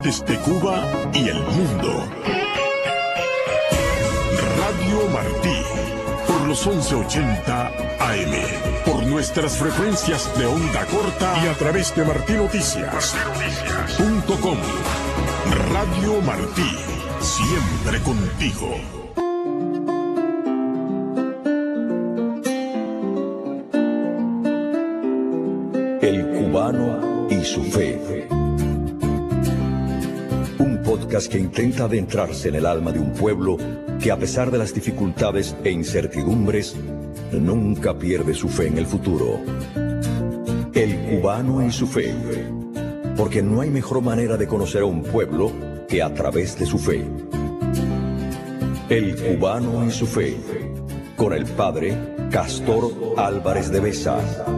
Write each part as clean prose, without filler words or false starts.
Desde Cuba y el mundo. Radio Martí, por los 1180 AM, por nuestras frecuencias de onda corta y a través de martinoticias.com. Radio Martí, siempre contigo. El cubano y su fe. Un podcast que intenta adentrarse en el alma de un pueblo que, a pesar de las dificultades e incertidumbres, nunca pierde su fe en el futuro. El cubano y su fe. Porque no hay mejor manera de conocer a un pueblo que a través de su fe. El cubano y su fe. Con el padre Castor Álvarez de Besa.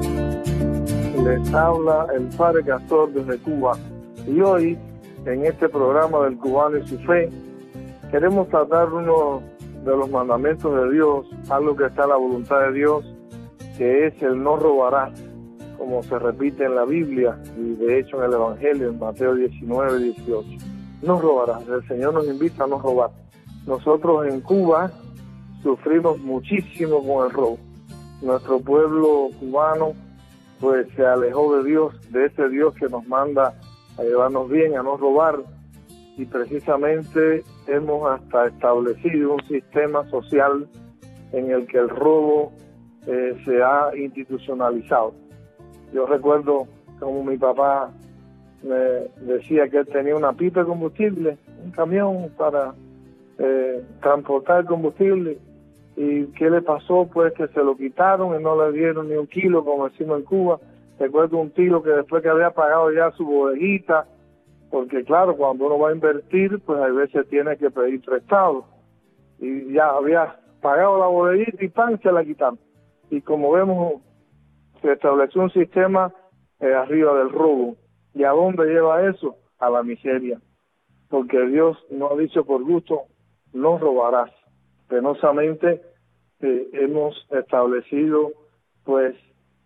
Les habla el padre Castor desde Cuba. Y hoy, en este programa del cubano y su fe, queremos tratar uno de los mandamientos de Dios, algo que está en la voluntad de Dios, que es el no robarás, como se repite en la Biblia y de hecho en el Evangelio, en Mateo 19, 18. No robarás, el Señor nos invita a no robar. Nosotros en Cuba sufrimos muchísimo con el robo. Nuestro pueblo cubano pues se alejó de Dios, de ese Dios que nos manda a llevarnos bien, a no robar, y precisamente hemos hasta establecido un sistema social en el que el robo se ha institucionalizado. Yo recuerdo como mi papá me decía que él tenía una pipa de combustible, un camión para transportar combustible, y ¿qué le pasó? Pues que se lo quitaron y no le dieron ni un kilo, como decimos en Cuba. Recuerdo un tío que después que había pagado ya su bodeguita, porque claro, cuando uno va a invertir, pues a veces tiene que pedir prestado, y ya había pagado la bodeguita y pan, se la quitaron. Y como vemos, se estableció un sistema arriba del robo. ¿Y a dónde lleva eso? A la miseria, porque Dios no ha dicho por gusto, no robarás. Penosamente hemos establecido pues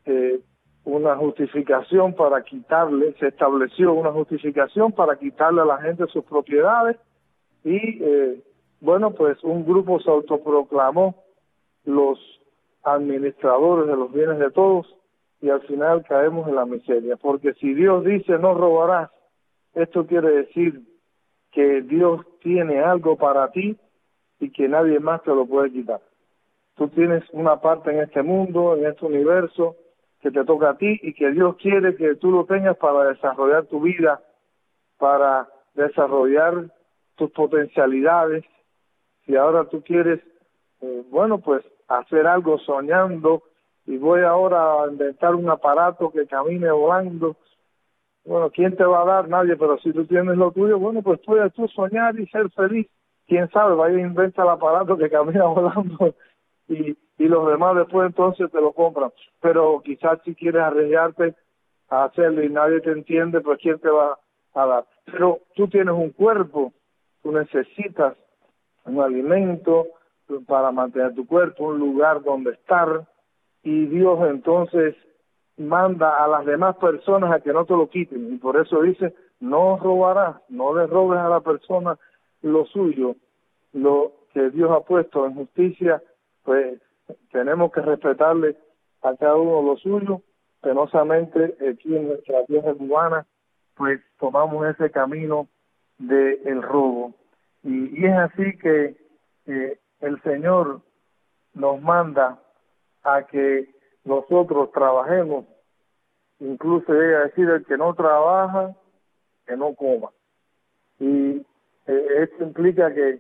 una justificación para quitarle, se estableció una justificación para quitarle a la gente sus propiedades, y bueno, pues un grupo se autoproclamó los administradores de los bienes de todos, y al final caemos en la miseria, porque si Dios dice no robarás, esto quiere decir que Dios tiene algo para ti y que nadie más te lo puede quitar. Tú tienes una parte en este mundo, en este universo, que te toca a ti y que Dios quiere que tú lo tengas para desarrollar tu vida, para desarrollar tus potencialidades. Si ahora tú quieres, bueno, pues hacer algo soñando, y voy ahora a inventar un aparato que camine volando, bueno, ¿quién te va a dar? Nadie, pero si tú tienes lo tuyo, bueno, pues puedes tú soñar y ser feliz. Quién sabe, vaya a inventar el aparato que camina volando y los demás después entonces te lo compran. Pero quizás si quieres arriesgarte a hacerlo y nadie te entiende, pues ¿quién te va a dar? Pero tú tienes un cuerpo, tú necesitas un alimento para mantener tu cuerpo, un lugar donde estar, y Dios entonces manda a las demás personas a que no te lo quiten, y por eso dice, no robarás, no le robes a la persona lo suyo, lo que Dios ha puesto en justicia. Pues tenemos que respetarle a cada uno lo suyo. Penosamente aquí en nuestra tierra cubana pues tomamos ese camino del robo, y es así que el Señor nos manda a que nosotros trabajemos. Incluso llega a decir, el que no trabaja, que no coma. Y esto implica que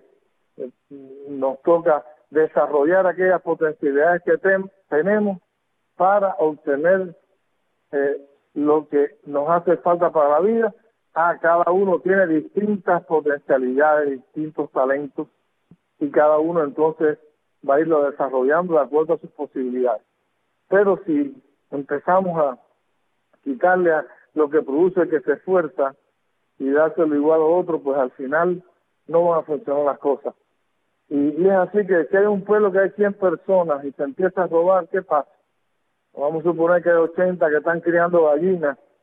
nos toca desarrollar aquellas potencialidades que tenemos para obtener lo que nos hace falta para la vida. Cada uno tiene distintas potencialidades, distintos talentos, y cada uno entonces va a irlo desarrollando de acuerdo a sus posibilidades. Pero si empezamos a quitarle a lo que produce el que se esfuerza y dárselo igual a otro, pues al final no van a funcionar las cosas. Y es así que si hay un pueblo que hay 100 personas y se empieza a robar, ¿qué pasa? Vamos a suponer que hay 80 que están criando gallinas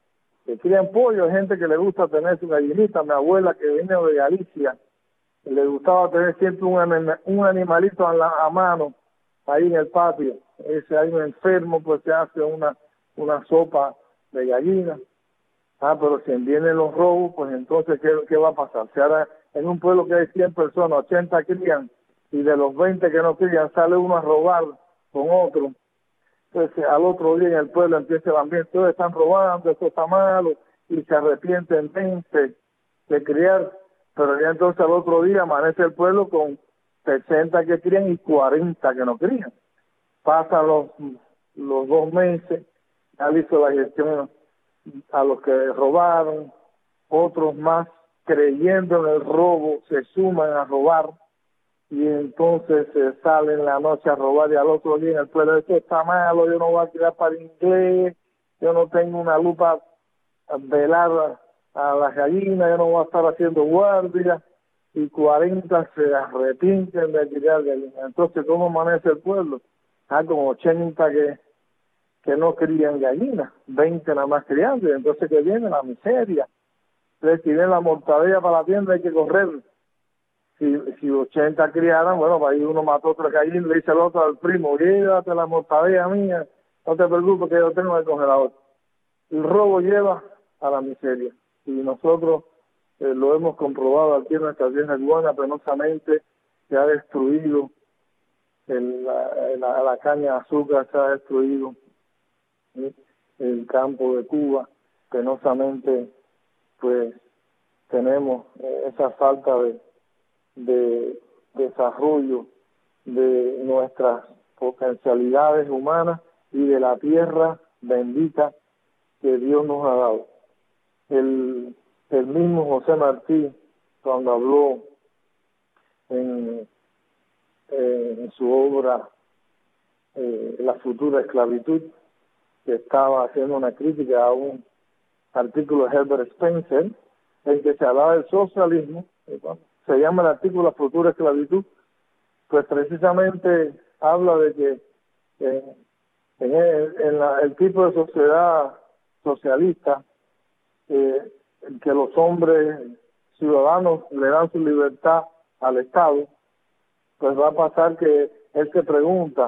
que crían pollo, hay gente que le gusta tener su gallinita. Mi abuela, que viene de Galicia, le gustaba tener siempre un animalito a mano ahí en el patio. Si hay un enfermo, pues se hace una sopa de gallina. Pero si vienen los robos, pues entonces, ¿qué va a pasar? Si ahora en un pueblo que hay 100 personas, 80 crían, y de los 20 que no crían, sale uno a robar con otro, entonces al otro día en el pueblo empieza el ambiente, todos están robando, esto está malo, y se arrepienten 20 de criar, pero ya entonces al otro día amanece el pueblo con 60 que crían y 40 que no crían. Pasan los 2 meses, ya hizo la gestión a los que robaron, otros más creyendo en el robo se suman a robar, y entonces se salen en la noche a robar, y al otro día en el pueblo, esto está malo, yo no voy a tirar para el inglés, yo no tengo una lupa a velar a las gallinas, yo no voy a estar haciendo guardia, y 40 se arrepienten de tirar gallinas. Entonces, ¿cómo amanece el pueblo? Con 80 que no crían gallinas, 20 nada más criando, y entonces que viene la miseria. Entonces, si viene la mortadella para la tienda, hay que correr. Si 80 criaran, bueno, para ahí uno mató otra gallina, le dice al otro, al primo, llévate la mortadella mía, no te preocupes que yo tengo en el congelador. El robo lleva a la miseria, y nosotros lo hemos comprobado aquí en nuestra tierra cubana. Penosamente se ha destruido la caña de azúcar, se ha destruido el campo de Cuba. Penosamente pues tenemos esa falta de desarrollo de nuestras potencialidades humanas y de la tierra bendita que Dios nos ha dado. El mismo José Martí, cuando habló en su obra La futura esclavitud, que estaba haciendo una crítica a un artículo de Herbert Spencer, en que se hablaba del socialismo, se llama el artículo La futura esclavitud, pues precisamente habla de que el tipo de sociedad socialista, que los hombres ciudadanos le dan su libertad al Estado, pues va a pasar que él se pregunta,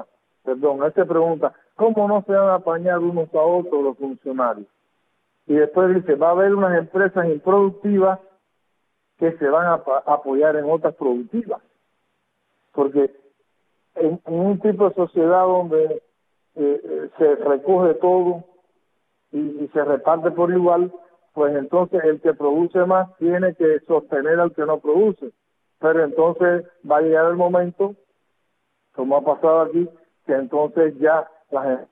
¿cómo no se van a apañar unos a otros los funcionarios? Y después dice, va a haber unas empresas improductivas que se van a apoyar en otras productivas. Porque en un tipo de sociedad donde se recoge todo y se reparte por igual, pues entonces el que produce más tiene que sostener al que no produce. Pero entonces va a llegar el momento, como ha pasado aquí, que entonces ya la gente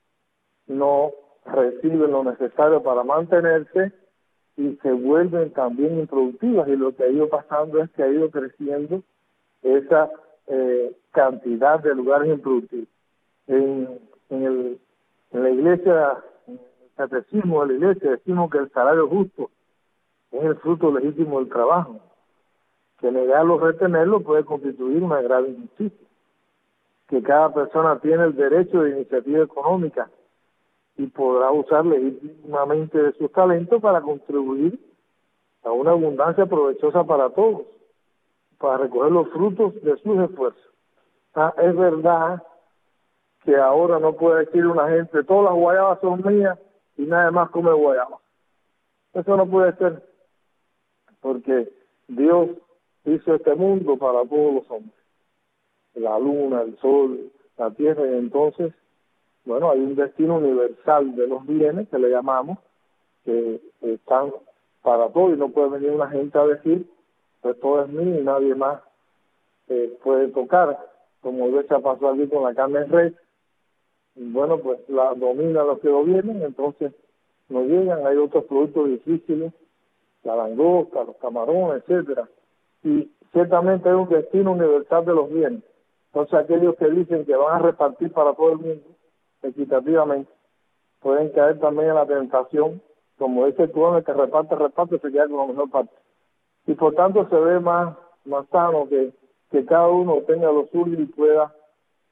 no recibe lo necesario para mantenerse y se vuelven también improductivas, y lo que ha ido pasando es que ha ido creciendo esa cantidad de lugares improductivos. En la iglesia, en el catecismo de la iglesia, decimos que el salario justo es el fruto legítimo del trabajo, que negarlo o retenerlo puede constituir una grave injusticia, que cada persona tiene el derecho de iniciativa económica y podrá usar legítimamente de sus talentos para contribuir a una abundancia provechosa para todos, para recoger los frutos de sus esfuerzos. Es verdad que ahora no puede decir una gente, todas las guayabas son mías y nadie más come guayabas. Eso no puede ser, porque Dios hizo este mundo para todos los hombres. La luna, el sol, la tierra, y entonces, bueno, hay un destino universal de los bienes, que le llamamos, que están para todos, y no puede venir una gente a decir, pues todo es mío y nadie más puede tocar, como a veces pasó aquí con la carne de res. Bueno, pues la dominan los que gobiernan, entonces no llegan, hay otros productos difíciles, la langosta, los camarones, etcétera, y ciertamente hay un destino universal de los bienes. Entonces aquellos que dicen que van a repartir para todo el mundo equitativamente pueden caer también en la tentación, como dice el cubano, que reparte, se queda con la mejor parte. Y por tanto se ve más sano que cada uno tenga lo suyo y pueda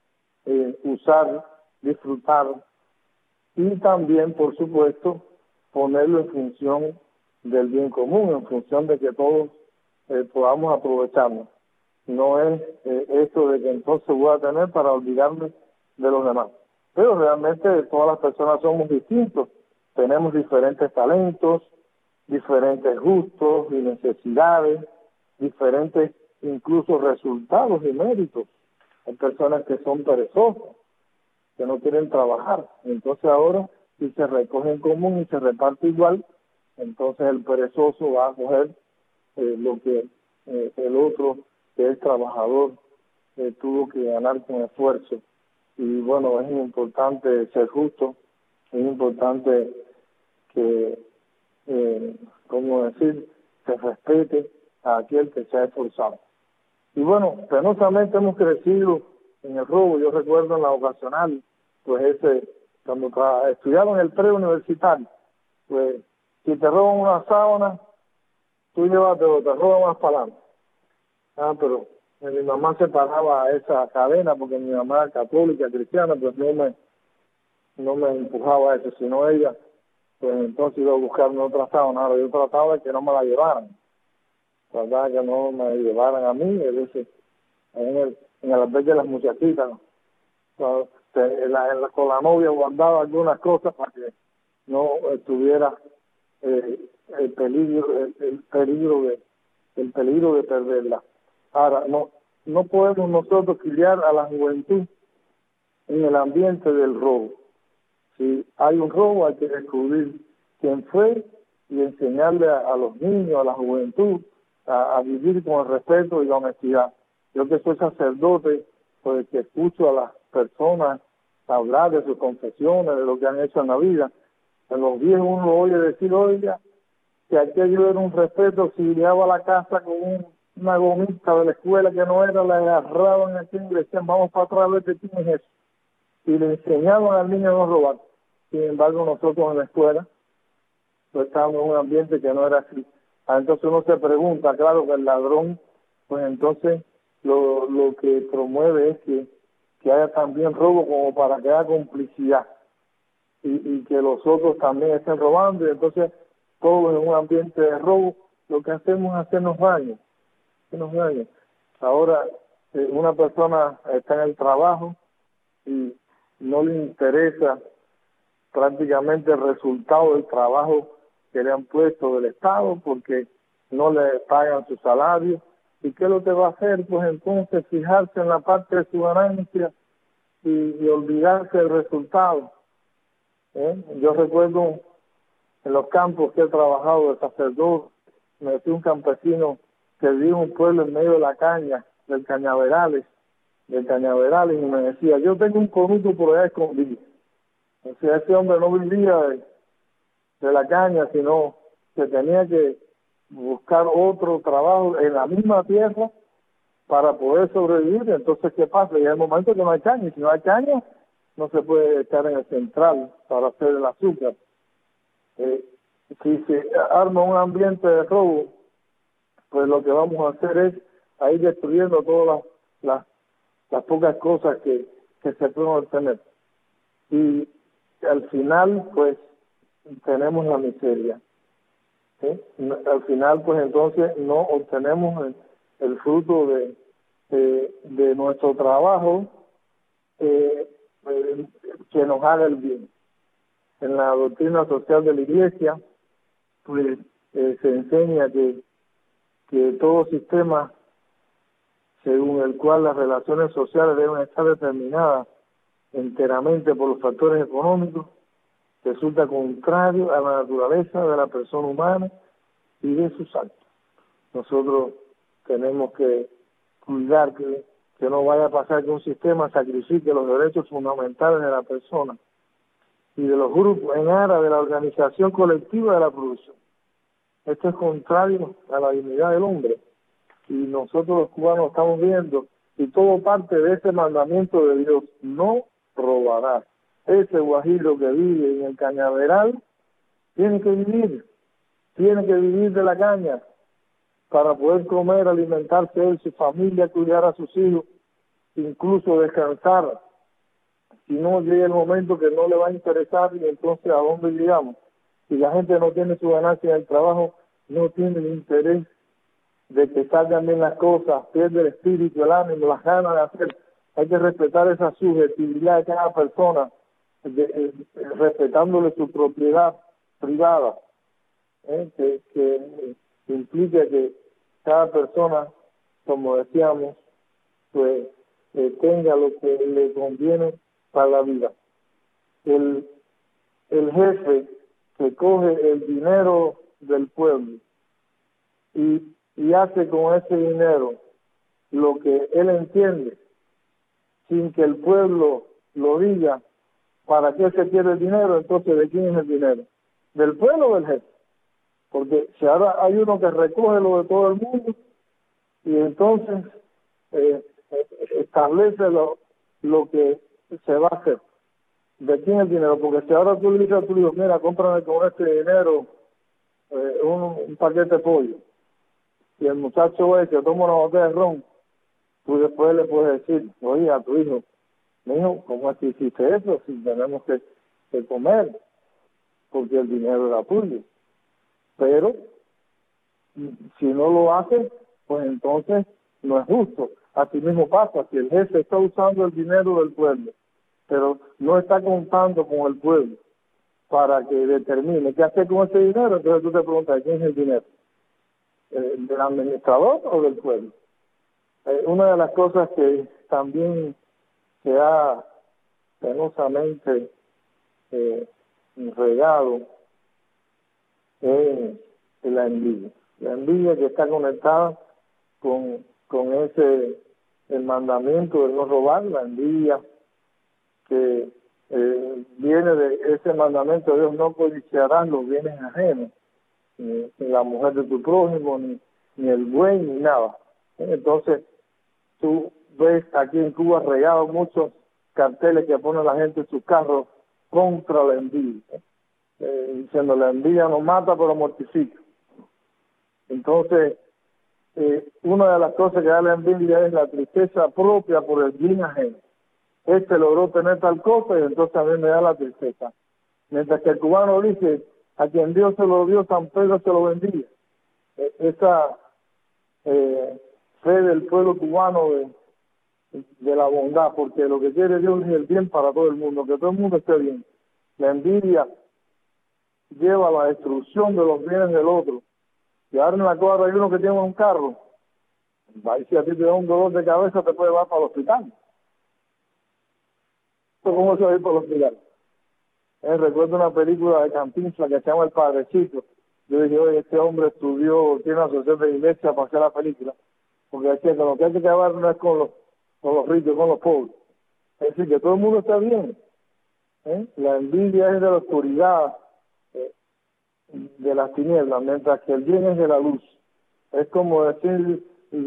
usar, disfrutar, y también, por supuesto, ponerlo en función del bien común, en función de que todos podamos aprovecharnos. No es esto de que entonces voy a tener para olvidarme de los demás. Pero realmente todas las personas somos distintos, tenemos diferentes talentos, diferentes gustos y necesidades, diferentes incluso resultados y méritos. Hay personas que son perezosas, que no quieren trabajar. Entonces ahora, si se recoge en común y se reparte igual, entonces el perezoso va a coger lo que el otro, que es trabajador, tuvo que ganar con esfuerzo. Y bueno, es importante ser justo, es importante que, como decir, se respete a aquel que se ha esforzado. Y bueno, penosamente hemos crecido en el robo. Yo recuerdo en la vocacional, pues cuando estudiaba en el preuniversitario, pues si te roban una sábana, tú llévatelo, te roban más para adelante. Pero mi mamá se paraba a esa cadena porque mi mamá era católica, cristiana, pues no me empujaba a eso, sino ella, pues entonces iba a buscarme otra sábana. Ahora yo trataba de que no me la llevaran, trataba de que no me llevaran a mí, es decir, en el albergue de las muchachitas, ¿no? Con la novia guardaba algunas cosas para que no estuviera el peligro de perderla. Ahora, no podemos nosotros criar a la juventud en el ambiente del robo. Si hay un robo, hay que descubrir quién fue y enseñarle a los niños, a la juventud, a vivir con el respeto y la honestidad. Yo que soy sacerdote, pues que escucho a las personas hablar de sus confesiones, de lo que han hecho en la vida. En los viejos uno lo oye decir, oiga, que aquello era un respeto, si llegaba a la casa con una gomita de la escuela que no era, la agarraban aquí y le decían, vamos para atrás a ver de quién es eso. Y le enseñaban al niño a no robar. Sin embargo, nosotros en la escuela pues estábamos en un ambiente que no era así. Entonces uno se pregunta, claro, que el ladrón, pues entonces lo que promueve es que haya también robo como para que haya complicidad y que los otros también estén robando, y entonces todos en un ambiente de robo lo que hacemos es hacernos daño. Ahora una persona está en el trabajo y no le interesa prácticamente el resultado del trabajo que le han puesto del Estado porque no le pagan su salario. ¿Y qué es lo que va a hacer? Pues entonces fijarse en la parte de su ganancia y olvidarse del resultado. Yo recuerdo en los campos que he trabajado de sacerdote, me decía un campesino que vivía en un pueblo en medio de la caña, del Cañaverales, y me decía, yo tengo un conuto por allá escondido. O sea, ese hombre no vivía de la caña, sino que tenía que buscar otro trabajo en la misma tierra para poder sobrevivir. Entonces, ¿qué pasa? Y hay momentos que no hay caña, y si no hay caña, no se puede estar en el central para hacer el azúcar. Si se arma un ambiente de robo, pues lo que vamos a hacer es ir destruyendo todas las pocas cosas que se pueden obtener. Y al final, pues, tenemos la miseria. ¿Sí? Al final, pues, entonces no obtenemos el fruto de nuestro trabajo que nos haga el bien. En la doctrina social de la Iglesia, pues, se enseña que todo sistema según el cual las relaciones sociales deben estar determinadas enteramente por los factores económicos resulta contrario a la naturaleza de la persona humana y de sus actos. Nosotros tenemos que cuidar que no vaya a pasar que un sistema sacrifique los derechos fundamentales de la persona y de los grupos en aras de la organización colectiva de la producción. Esto es contrario a la dignidad del hombre. Y nosotros los cubanos estamos viendo, y todo parte de ese mandamiento de Dios, no robarás. Ese guajiro que vive en el cañaveral tiene que vivir de la caña para poder comer, alimentarse él, su familia, cuidar a sus hijos, incluso descansar. Si no llega el momento que no le va a interesar, y entonces ¿a dónde llegamos? Si la gente no tiene su ganancia en el trabajo, no tiene el interés de que salgan bien las cosas, pierde el espíritu, el ánimo, las ganas de hacer. Hay que respetar esa subjetividad de cada persona, respetándole su propiedad privada, que implica que cada persona, como decíamos, pues tenga lo que le conviene para la vida. El jefe que coge el dinero del pueblo y hace con ese dinero lo que él entiende, sin que el pueblo lo diga, ¿para qué se quiere el dinero? Entonces, ¿de quién es el dinero? ¿Del pueblo o del jefe? Porque si ahora hay uno que recoge lo de todo el mundo y entonces establece lo que se va a hacer. ¿De quién es el dinero? Porque si ahora tú le dices a tu hijo, mira, cómprame con este dinero un paquete de pollo, y el muchacho ve que toma una botella de ron, tú después le puedes decir, oye, a tu hijo, mijo, ¿cómo es que hiciste eso? Si tenemos que comer, porque el dinero era tuyo. Pero si no lo hace, pues entonces no es justo. Así mismo pasa, si el jefe está usando el dinero del pueblo, pero no está contando con el pueblo para que determine qué hacer con ese dinero, entonces tú te preguntas, ¿quién es el dinero? ¿Del administrador o del pueblo? Una de las cosas que también se ha penosamente regado es la envidia. La envidia que está conectada con el mandamiento de no robar, la envidia que viene de ese mandamiento de Dios, no codiciarás los bienes ajenos, ni la mujer de tu prójimo, ni el buey, ni nada. Entonces, tú ves aquí en Cuba regados muchos carteles que pone la gente en sus carros contra la envidia, diciendo la envidia no mata pero mortifica. Entonces, una de las cosas que da la envidia es la tristeza propia por el bien ajeno. Este logró tener tal cosa y entonces a mí me da la tristeza. Mientras que el cubano dice, a quien Dios se lo dio, San Pedro se lo bendiga. Esa fe del pueblo cubano de la bondad, porque lo que quiere Dios es el bien para todo el mundo, que todo el mundo esté bien. La envidia lleva a la destrucción de los bienes del otro. Y ahora en la cuadra hay uno que tiene un carro, va y si a ti te da un dolor de cabeza te puede llevar para el hospital. ¿Cómo se va a ir para el hospital? Recuerdo una película de Cantinflas que se llama El Padrecito. Yo dije, oye, este hombre estudió, tiene una asociación de iglesia para hacer la película. Porque decía que lo que hay que acabar no es con los ricos, con los pobres. Es decir, que todo el mundo está bien. La envidia es de la oscuridad, de las tinieblas, mientras que el bien es de la luz. Es como decir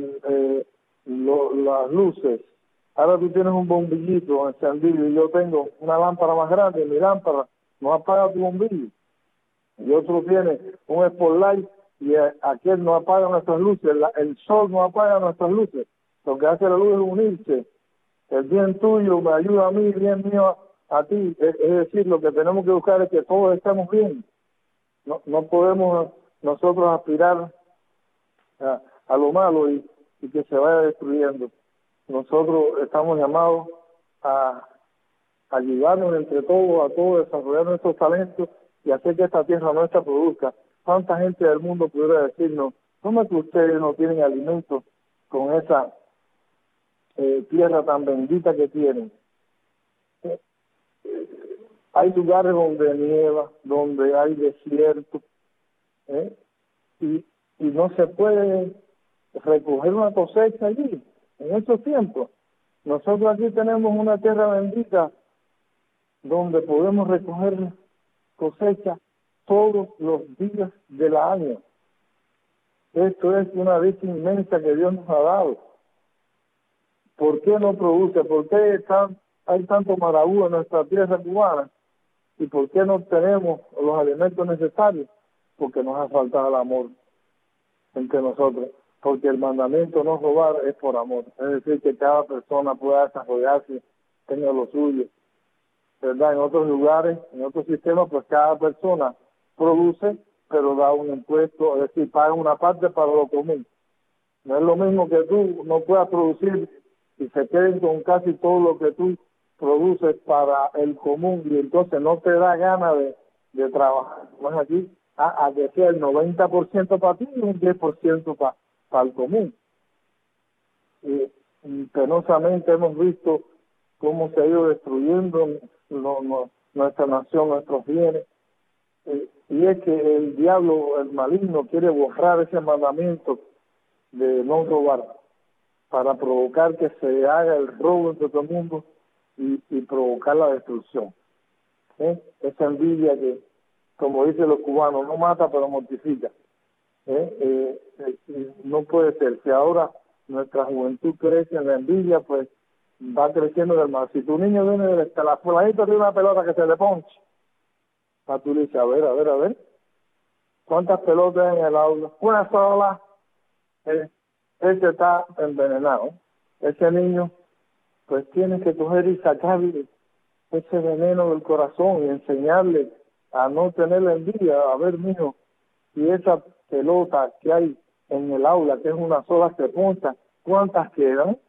las luces. Ahora tú tienes un bombillito encendido y yo tengo una lámpara más grande, mi lámpara no apaga tu bombillo. Y otro tiene un spotlight y aquel no apaga nuestras luces, el sol no apaga nuestras luces. Lo que hace la luz es unirse. El bien tuyo me ayuda a mí, el bien mío a ti. Es decir, lo que tenemos que buscar es que todos estemos bien. No podemos nosotros aspirar a lo malo y que se vaya destruyendo. Nosotros estamos llamados a ayudarnos entre todos, a todos desarrollar nuestros talentos y hacer que esta tierra nuestra produzca. ¿Cuánta gente del mundo pudiera decirnos, cómo es que ustedes no tienen alimento con esa tierra tan bendita que tienen? Hay lugares donde nieva, donde hay desierto, y no se puede recoger una cosecha allí, en estos tiempos. Nosotros aquí tenemos una tierra bendita donde podemos recoger cosecha todos los días del año. Esto es una dicha inmensa que Dios nos ha dado. ¿Por qué no produce? ¿Por qué hay tanto marabú en nuestra tierra cubana? ¿Y por qué no tenemos los alimentos necesarios? Porque nos ha faltado el amor entre nosotros. Porque el mandamiento no robar es por amor. Es decir, que cada persona pueda desarrollarse, tenga lo suyo. ¿Verdad? En otros lugares, en otros sistemas, pues cada persona produce, pero da un impuesto, es decir, paga una parte para lo común. No es lo mismo que tú no puedas producir y se queden con casi todo lo que tú produces para el común y entonces no te da ganas de trabajar. No es aquí a que sea el 90% para ti y un 10% para el común. Y penosamente hemos visto cómo se ha ido destruyendo nuestra nación, nuestros bienes. Y es que el diablo, el maligno, quiere borrar ese mandamiento de no robar para provocar que se haga el robo entre todo el mundo y provocar la destrucción. Esa envidia que, como dicen los cubanos, no mata pero mortifica. No puede ser. Si ahora nuestra juventud crece en la envidia, pues va creciendo del mal. Si tu niño viene de la fulanita de una pelota que se le ponche, tú le dices, a ver, ¿cuántas pelotas en el aula? Una sola. Ese está envenenado. Ese niño, pues tiene que coger y sacarle ese veneno del corazón y enseñarle a no tener la envidia. A ver, mijo, si esa pelota que hay en el aula, que es una sola, se poncha, ¿cuántas quedan?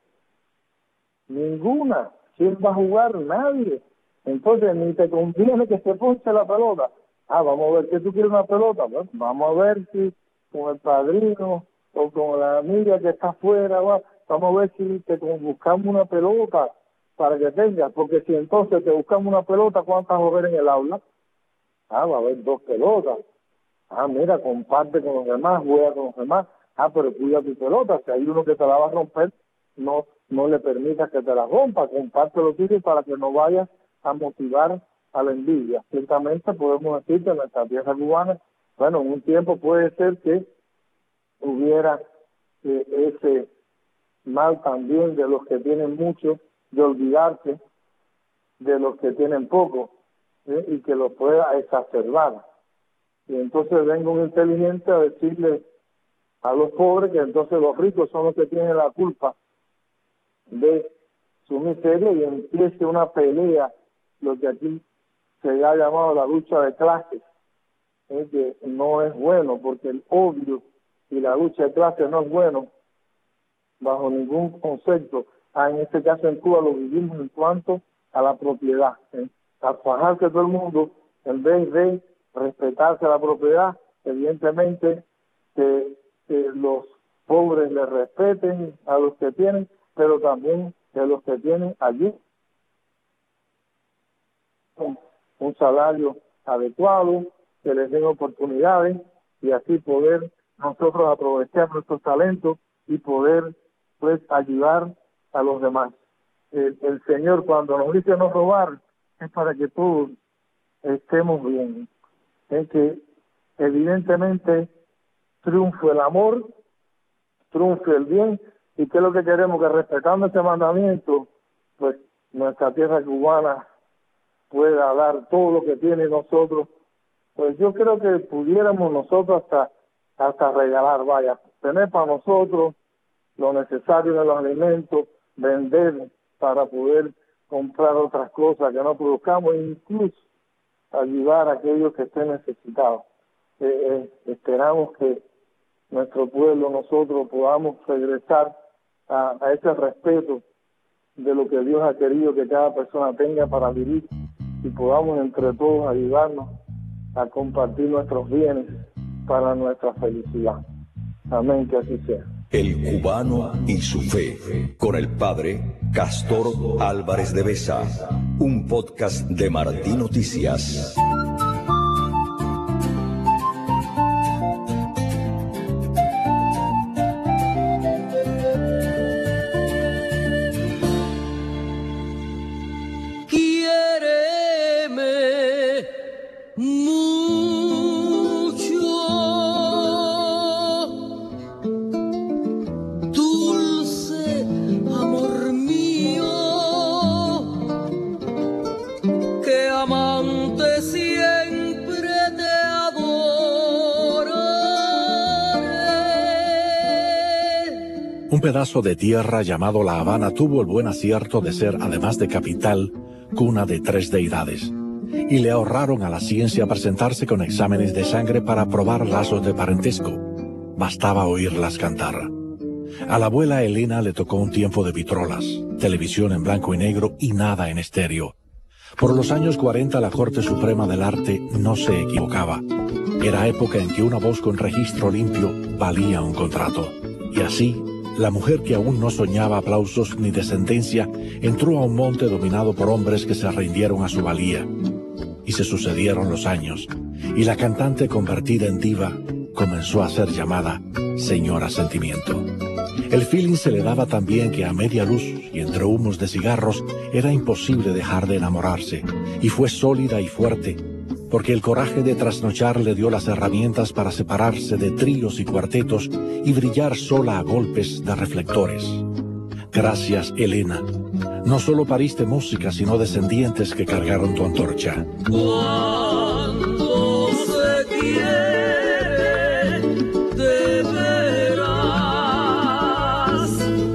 Ninguna. ¿Quién va a jugar? Nadie. Entonces ni te conviene que se ponche la pelota. Vamos a ver, ¿qué tú quieres una pelota? Bueno, vamos a ver si con el padrino o con la amiga que está afuera, vamos a ver si te buscamos una pelota para que tengas, porque si entonces te buscamos una pelota, ¿cuántas va a haber en el aula? Va a haber 2 pelotas. Mira, comparte con los demás, juega con los demás. Pero cuida tu pelota, si hay uno que te la va a romper, no le permitas que te la rompa, comparte lo tuyo para que no vayas a motivar a la envidia. Ciertamente podemos decir que en nuestra tierra cubana, bueno, en un tiempo puede ser que hubiera ese mal también de los que tienen mucho, de olvidarse de los que tienen poco, y que los pueda exacerbar. Y entonces venga un inteligente a decirle a los pobres que entonces los ricos son los que tienen la culpa de su miseria y empiece una pelea, lo que aquí se ha llamado la lucha de clases, que no es bueno, porque el odio y la lucha de clases no es bueno bajo ningún concepto. En este caso en Cuba lo vivimos en cuanto a la propiedad, a fajarse todo el mundo en vez de respetarse la propiedad. Evidentemente que los pobres le respeten a los que tienen, pero también que los que tienen allí un salario adecuado, que les den oportunidades y así poder nosotros aprovechar nuestros talentos y poder pues ayudar a los demás. El Señor cuando nos dice no robar es para que todos estemos bien, es que evidentemente triunfe el amor, triunfe el bien, y que es lo que queremos, que respetando ese mandamiento, pues nuestra tierra cubana pueda dar todo lo que tiene nosotros. Pues yo creo que pudiéramos nosotros hasta regalar, tener para nosotros lo necesario de los alimentos, vender para poder comprar otras cosas que no produzcamos, e incluso ayudar a aquellos que estén necesitados. Esperamos que nuestro pueblo, nosotros podamos regresar a ese respeto de lo que Dios ha querido que cada persona tenga para vivir y podamos entre todos ayudarnos a compartir nuestros bienes para nuestra felicidad. Amén, que así sea. El cubano y su fe, con el padre Castor Álvarez de Besa, un podcast de Martí Noticias. Un pedazo de tierra llamado La Habana tuvo el buen acierto de ser, además de capital, cuna de 3 deidades. y le ahorraron a la ciencia presentarse con exámenes de sangre para probar lazos de parentesco. Bastaba oírlas cantar. A la abuela Elena le tocó un tiempo de vitrolas, televisión en blanco y negro y nada en estéreo. Por los años 40 la Corte Suprema del Arte no se equivocaba. Era época en que una voz con registro limpio valía un contrato. Y así, la mujer que aún no soñaba aplausos ni descendencia entró a un monte dominado por hombres que se rindieron a su valía. Y se sucedieron los años, y la cantante convertida en diva comenzó a ser llamada Señora Sentimiento. El feeling se le daba tan bien que a media luz y entre humos de cigarros era imposible dejar de enamorarse, y fue sólida y fuerte, porque el coraje de trasnochar le dio las herramientas para separarse de tríos y cuartetos y brillar sola a golpes de reflectores. Gracias, Elena. No solo pariste música, sino descendientes que cargaron tu antorcha. Cuando se quiere de veras,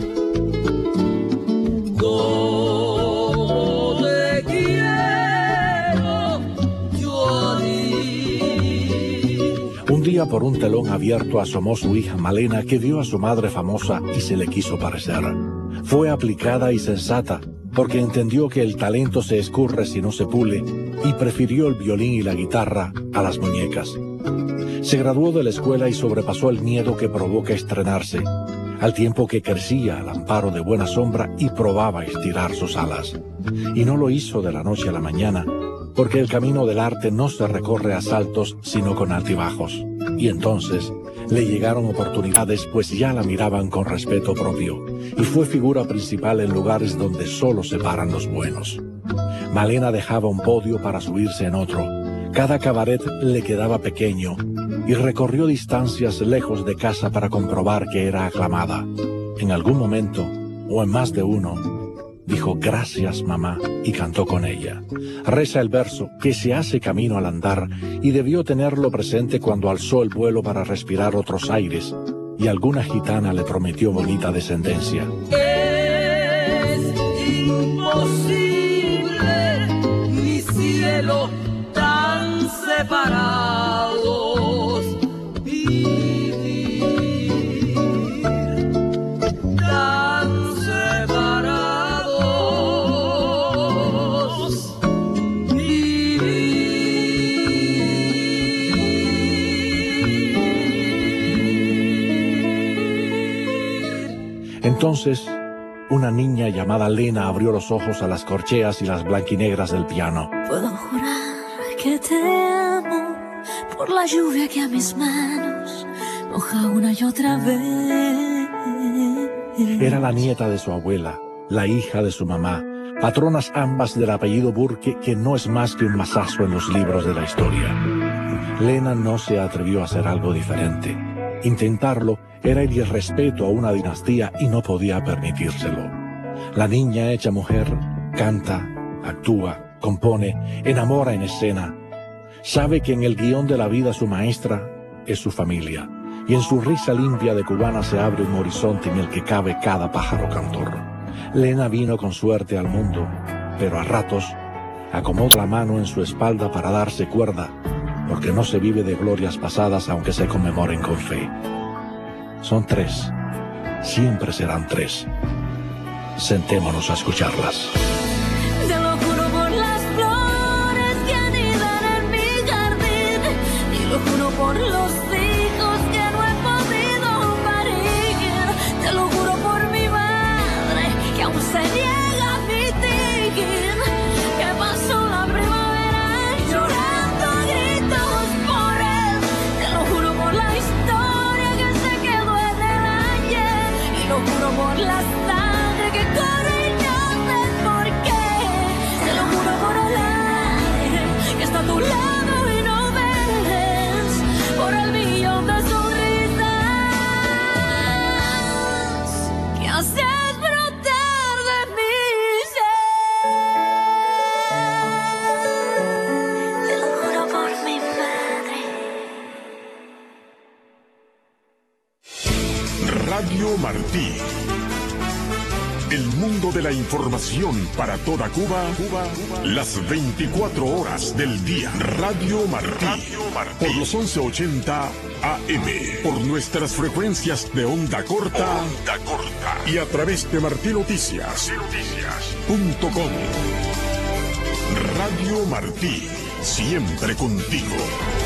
como te quiero yo a ti. Un día por un telón abierto asomó su hija Malena, que vio a su madre famosa y se le quiso parecer. Fue aplicada y sensata, porque entendió que el talento se escurre si no se pule, y prefirió el violín y la guitarra a las muñecas. Se graduó de la escuela y sobrepasó el miedo que provoca estrenarse, al tiempo que crecía al amparo de buena sombra y probaba estirar sus alas. Y no lo hizo de la noche a la mañana, porque el camino del arte no se recorre a saltos, sino con altibajos. Y entonces le llegaron oportunidades, pues ya la miraban con respeto propio, y fue figura principal en lugares donde solo se paran los buenos. Malena dejaba un podio para subirse en otro. Cada cabaret le quedaba pequeño, y recorrió distancias lejos de casa para comprobar que era aclamada. En algún momento, o en más de uno, dijo gracias mamá y cantó con ella. Reza el verso que se hace camino al andar, y debió tenerlo presente cuando alzó el vuelo para respirar otros aires, y alguna gitana le prometió bonita descendencia. Es imposible, mi cielo, tan separados, vivir tan separados, Entonces, una niña llamada Lena abrió los ojos a las corcheas y las blanquinegras del piano. Puedo jurar que te amo por la lluvia que a mis manos moja una y otra vez. Era la nieta de su abuela, la hija de su mamá, patronas ambas del apellido Burke, que no es más que un masazo en los libros de la historia. Lena no se atrevió a hacer algo diferente. Intentarlo era el irrespeto a una dinastía y no podía permitírselo. La niña hecha mujer canta, actúa, compone, enamora en escena. Sabe que en el guión de la vida su maestra es su familia, y en su risa limpia de cubana se abre un horizonte en el que cabe cada pájaro cantor. Lena vino con suerte al mundo, pero a ratos acomoda la mano en su espalda para darse cuerda, porque no se vive de glorias pasadas aunque se conmemoren con fe. Son tres, siempre serán tres. Sentémonos a escucharlas. Te lo juro por las flores que anidan en mi jardín, y lo juro por los hijos que no he podido parir. Te lo juro por mi madre que aún se niega a admitir que pasó la primavera llorando a gritos por él. Te lo juro por la historia que se quedó en el ayer, y lo juro por la sangre que corre y no sé por qué. Te lo juro por el aire que está a tu lado y no ves, por el millón de sonrisas que haces brotar de mi ser. Te lo juro por mi madre. Radio Martí. El mundo de la información para toda Cuba, las 24 horas del día. Radio Martí, por los 1180 AM, por nuestras frecuencias de onda corta, y a través de martinoticias.com. Radio Martí, siempre contigo.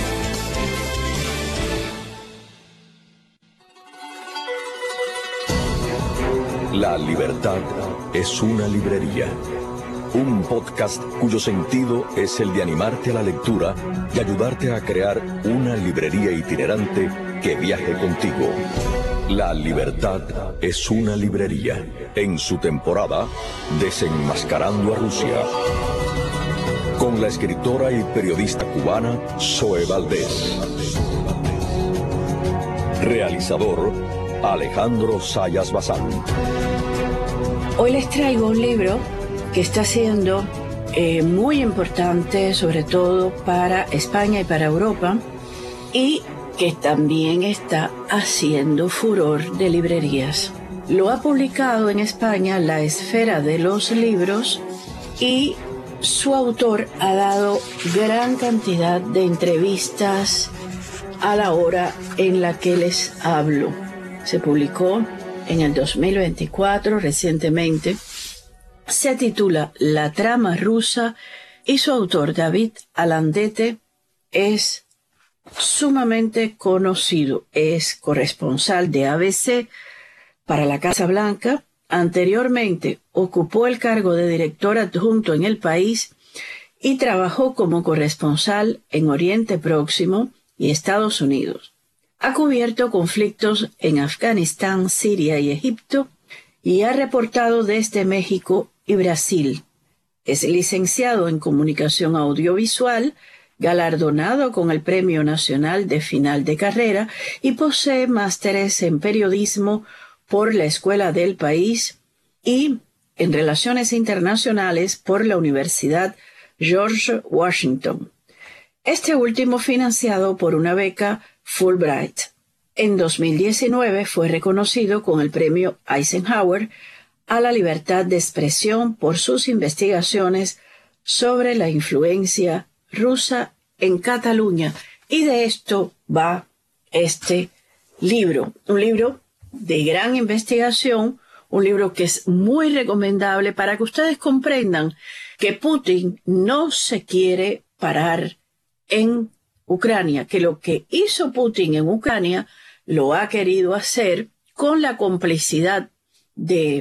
La libertad es una librería. Un podcast cuyo sentido es el de animarte a la lectura y ayudarte a crear una librería itinerante que viaje contigo. La libertad es una librería. En su temporada, Desenmascarando a Rusia. Con la escritora y periodista cubana Zoe Valdés. Realizador Alejandro Sayas Bazán. Hoy les traigo un libro que está siendo muy importante, sobre todo para España y para Europa, y que también está haciendo furor de librerías. Lo ha publicado en España La Esfera de los Libros y su autor ha dado gran cantidad de entrevistas a la hora en la que les hablo. Se publicó en el 2024, recientemente. Se titula La trama rusa y su autor, David Alandete, es sumamente conocido. Es corresponsal de ABC para la Casa Blanca. Anteriormente ocupó el cargo de director adjunto en El País y trabajó como corresponsal en Oriente Próximo y Estados Unidos. Ha cubierto conflictos en Afganistán, Siria y Egipto y ha reportado desde México y Brasil. Es licenciado en Comunicación Audiovisual, galardonado con el Premio Nacional de Final de Carrera y posee másteres en Periodismo por la Escuela del País y en Relaciones Internacionales por la Universidad George Washington. Este último financiado por una beca Fulbright. En 2019 fue reconocido con el premio Eisenhower a la libertad de expresión por sus investigaciones sobre la influencia rusa en Cataluña. Y de esto va este libro, un libro de gran investigación, un libro que es muy recomendable para que ustedes comprendan que Putin no se quiere parar en Ucrania, que lo que hizo Putin en Ucrania lo ha querido hacer con la complicidad de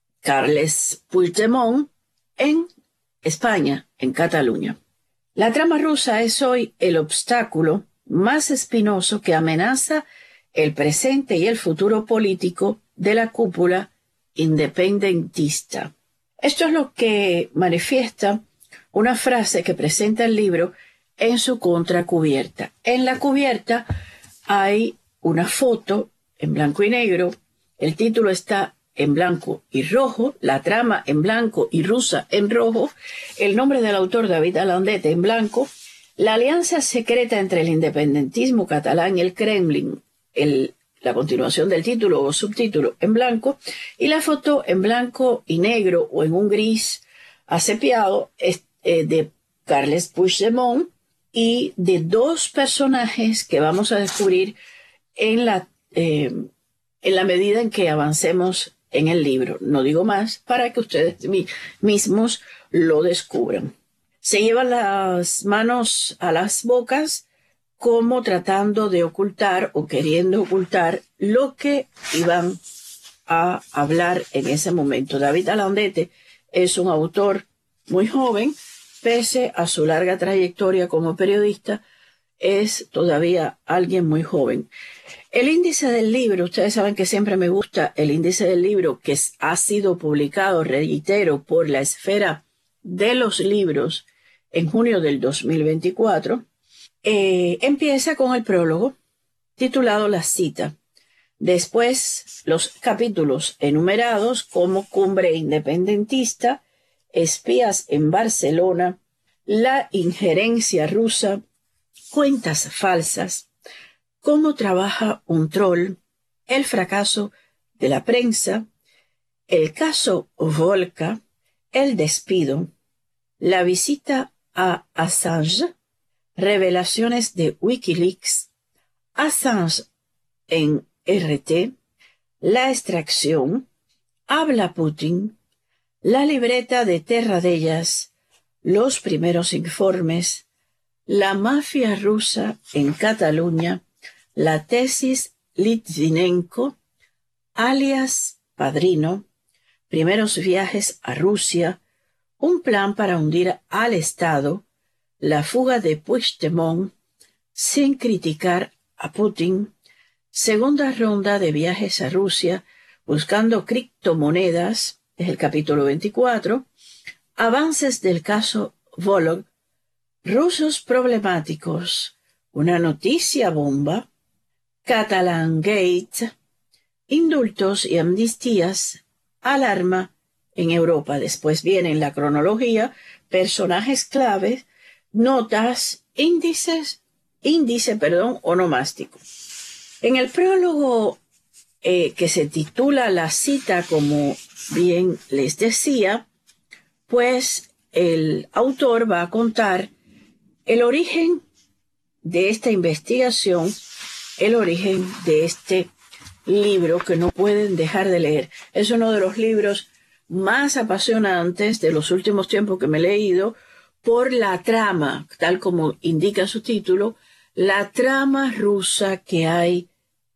Carles Puigdemont en España, en Cataluña. La trama rusa es hoy el obstáculo más espinoso que amenaza el presente y el futuro político de la cúpula independentista. Esto es lo que manifiesta una frase que presenta el libro en su contracubierta. En la cubierta hay una foto en blanco y negro, el título está en blanco y rojo, la trama en blanco y rusa en rojo, el nombre del autor David Alandete en blanco, la alianza secreta entre el independentismo catalán y el Kremlin, la continuación del título o subtítulo en blanco, y la foto en blanco y negro o en un gris asepiado de Carles Puigdemont y de dos personajes que vamos a descubrir en la medida en que avancemos en el libro. No digo más para que ustedes mismos lo descubran. Se llevan las manos a las bocas como tratando de ocultar o queriendo ocultar lo que iban a hablar en ese momento. David Alandete es un autor muy joven, pese a su larga trayectoria como periodista, es todavía alguien muy joven. El índice del libro, ustedes saben que siempre me gusta el índice del libro que ha sido publicado, reitero, por La Esfera de los Libros en junio del 2024, empieza con el prólogo titulado La Cita. Después los capítulos enumerados como Cumbre Independentista, Espías en Barcelona, La injerencia rusa, Cuentas falsas, Cómo trabaja un troll, El fracaso de la prensa, el caso Volca, el despido, la visita a Assange, revelaciones de Wikileaks, Assange en RT, la extracción, habla Putin, la libreta de Terradellas, los primeros informes, la mafia rusa en Cataluña, la tesis Litvinenko, alias Padrino, primeros viajes a Rusia, un plan para hundir al Estado, la fuga de Puigdemont sin criticar a Putin, segunda ronda de viajes a Rusia buscando criptomonedas, es el capítulo 24, avances del caso Volog, rusos problemáticos, una noticia bomba, Catalan Gate, indultos y amnistías, alarma en Europa. Después viene en la cronología personajes claves, notas, índice onomástico. En el prólogo que se titula La cita, como bien les decía, pues el autor va a contar el origen de esta investigación, el origen de este libro que no pueden dejar de leer. Es uno de los libros más apasionantes de los últimos tiempos que me he leído por la trama, tal como indica su título, la trama rusa que hay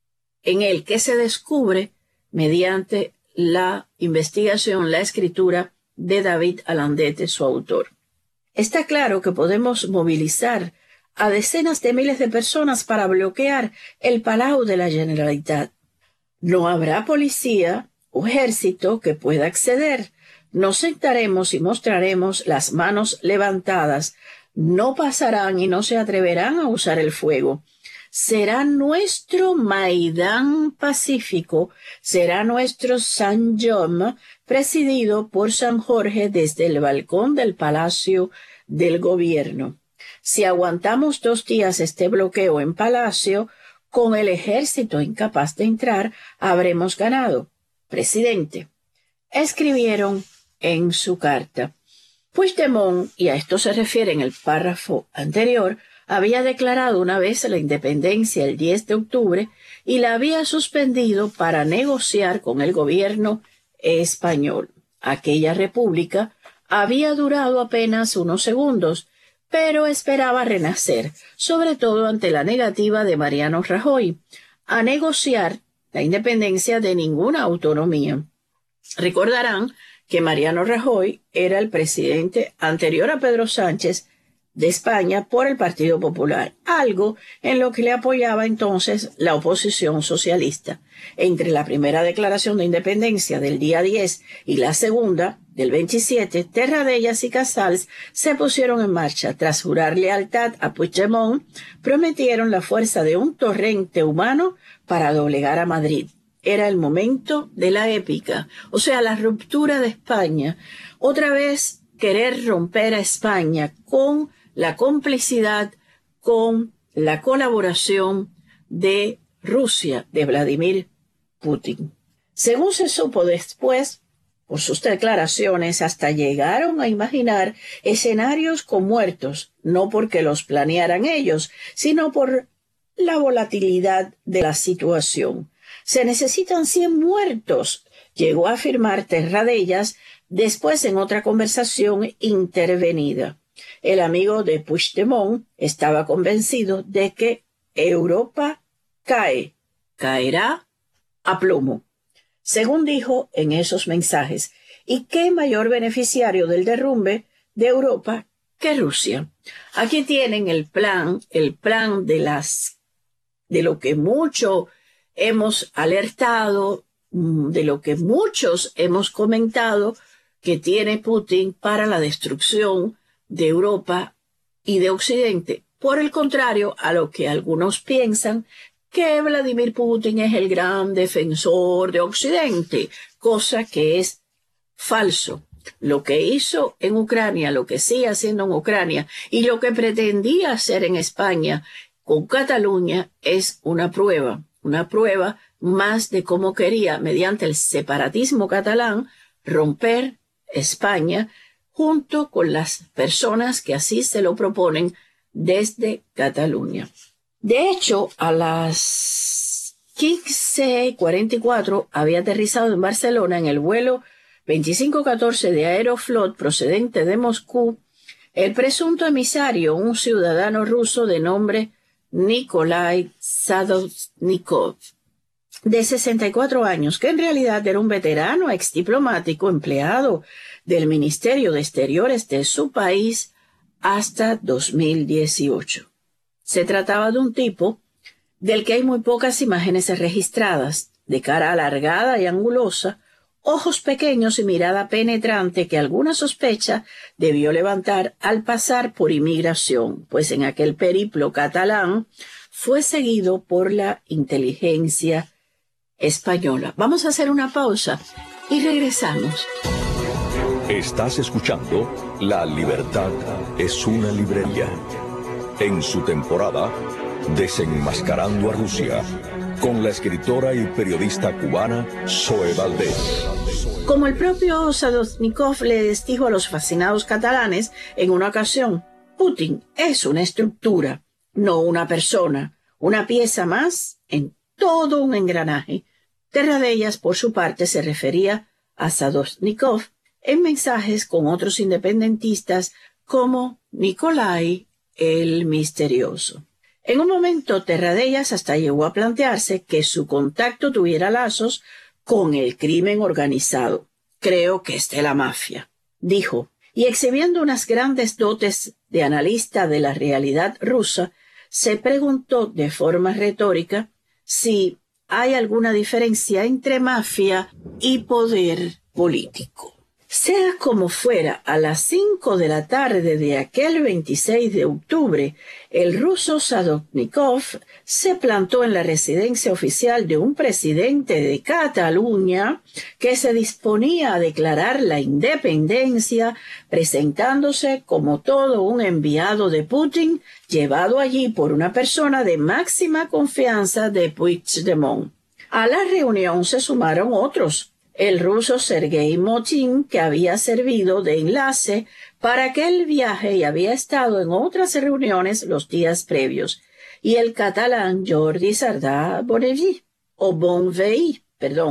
en él, que se descubre mediante la investigación, la escritura de David Alandete, su autor. Está claro que podemos movilizar a decenas de miles de personas para bloquear el Palau de la Generalitat. No habrá policía o ejército que pueda acceder. Nos sentaremos y mostraremos las manos levantadas. No pasarán y no se atreverán a usar el fuego. Será nuestro Maidán pacífico, será nuestro San Jaume, presidido por San Jorge desde el balcón del Palacio del Gobierno. Si aguantamos 2 días este bloqueo en Palacio, con el ejército incapaz de entrar, habremos ganado. Presidente, escribieron en su carta. Puigdemont, y a esto se refiere en el párrafo anterior, había declarado una vez la independencia el 10 de octubre y la había suspendido para negociar con el gobierno español. Aquella república había durado apenas unos segundos, pero esperaba renacer, sobre todo ante la negativa de Mariano Rajoy a negociar la independencia de ninguna autonomía. Recordarán que Mariano Rajoy era el presidente anterior a Pedro Sánchez de España por el Partido Popular, algo en lo que le apoyaba entonces la oposición socialista. Entre la primera declaración de independencia del día 10 y la segunda, del 27, Terradellas y Casals se pusieron en marcha. Tras jurar lealtad a Puigdemont, prometieron la fuerza de un torrente humano para doblegar a Madrid. Era el momento de la épica, o sea, la ruptura de España. Otra vez querer romper a España con la complicidad, con la colaboración de Rusia, de Vladimir Putin. Según se supo después, por sus declaraciones, hasta llegaron a imaginar escenarios con muertos, no porque los planearan ellos, sino por la volatilidad de la situación. Se necesitan 100 muertos, llegó a afirmar Terradellas después en otra conversación intervenida. El amigo de Puigdemont estaba convencido de que Europa caerá a plomo, según dijo en esos mensajes. ¿Y qué mayor beneficiario del derrumbe de Europa que Rusia? Aquí tienen el plan de lo que mucho hemos alertado, de lo que muchos hemos comentado que tiene Putin para la destrucción de Europa y de Occidente. Por el contrario a lo que algunos piensan, que Vladimir Putin es el gran defensor de Occidente, cosa que es falso. Lo que hizo en Ucrania, lo que sigue haciendo en Ucrania y lo que pretendía hacer en España con Cataluña es una prueba más de cómo quería, mediante el separatismo catalán, romper España junto con las personas que así se lo proponen desde Cataluña. De hecho, a las 15:44 había aterrizado en Barcelona en el vuelo 2514 de Aeroflot procedente de Moscú el presunto emisario, un ciudadano ruso de nombre Nikolai Sadovnikov, de 64 años, que en realidad era un veterano exdiplomático empleado del Ministerio de Exteriores de su país hasta 2018. Se trataba de un tipo del que hay muy pocas imágenes registradas, de cara alargada y angulosa, ojos pequeños y mirada penetrante que alguna sospecha debió levantar al pasar por inmigración, pues en aquel periplo catalán fue seguido por la inteligencia española. Vamos a hacer una pausa y regresamos. Estás escuchando La Libertad es una librería. En su temporada, Desenmascarando a Rusia, con la escritora y periodista cubana Zoe Valdés. Como el propio Sadovnikov les dijo a los fascinados catalanes en una ocasión, Putin es una estructura, no una persona, una pieza más en todo un engranaje. Terradellas, por su parte, se refería a Sadovnikov en mensajes con otros independentistas como Nikolai el Misterioso. En un momento, Terradellas hasta llegó a plantearse que su contacto tuviera lazos con el crimen organizado. Creo que es de la mafia, dijo, y exhibiendo unas grandes dotes de analista de la realidad rusa, se preguntó de forma retórica si hay alguna diferencia entre mafia y poder político. Sea como fuera, a las 5 de la tarde de aquel 26 de octubre, el ruso Sadovnikov se plantó en la residencia oficial de un presidente de Cataluña que se disponía a declarar la independencia, presentándose como todo un enviado de Putin, llevado allí por una persona de máxima confianza de Puigdemont. A la reunión se sumaron otros. El ruso Sergei Motin, que había servido de enlace para aquel viaje y había estado en otras reuniones los días previos, y el catalán Jordi Sardà Bonvehí,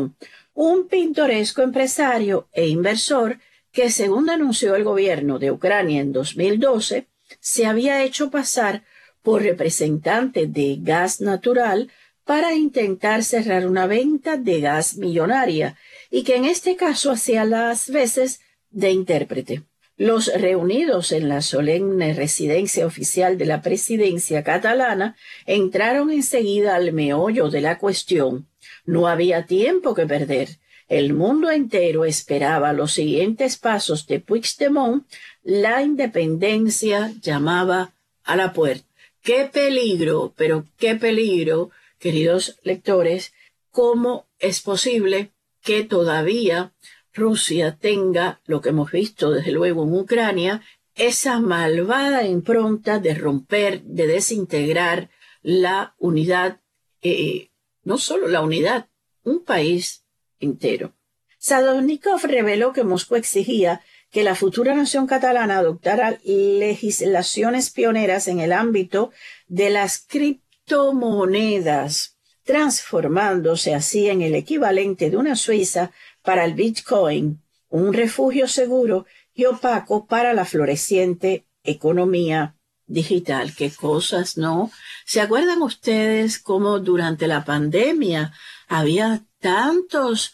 un pintoresco empresario e inversor que, según denunció el gobierno de Ucrania en 2012, se había hecho pasar por representante de gas natural para intentar cerrar una venta de gas millonaria, y que en este caso hacía las veces de intérprete. Los reunidos en la solemne residencia oficial de la presidencia catalana entraron enseguida al meollo de la cuestión. No había tiempo que perder. El mundo entero esperaba los siguientes pasos de Puigdemont. La independencia llamaba a la puerta. ¡Qué peligro! Pero qué peligro, queridos lectores, ¿cómo es posible que todavía Rusia tenga, lo que hemos visto desde luego en Ucrania, esa malvada impronta de romper, de desintegrar la unidad, no solo la unidad, un país entero? Sadovnikov reveló que Moscú exigía que la futura nación catalana adoptara legislaciones pioneras en el ámbito de las criptomonedas, transformándose así en el equivalente de una Suiza para el Bitcoin, un refugio seguro y opaco para la floreciente economía digital. ¡Qué cosas!, ¿no? ¿Se acuerdan ustedes cómo durante la pandemia había tantos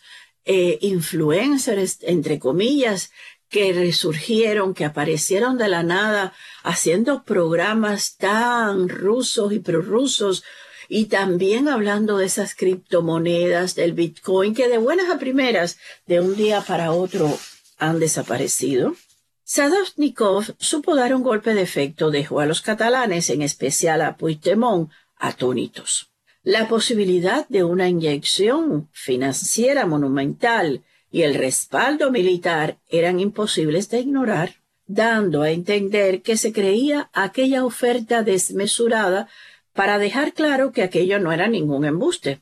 influencers, entre comillas, que resurgieron, que aparecieron de la nada haciendo programas tan rusos y prorrusos, y también hablando de esas criptomonedas, del Bitcoin, que de buenas a primeras, de un día para otro, han desaparecido? Sadovnikov supo dar un golpe de efecto, dejó a los catalanes, en especial a Puigdemont, atónitos. La posibilidad de una inyección financiera monumental y el respaldo militar eran imposibles de ignorar, dando a entender que se creía aquella oferta desmesurada para dejar claro que aquello no era ningún embuste.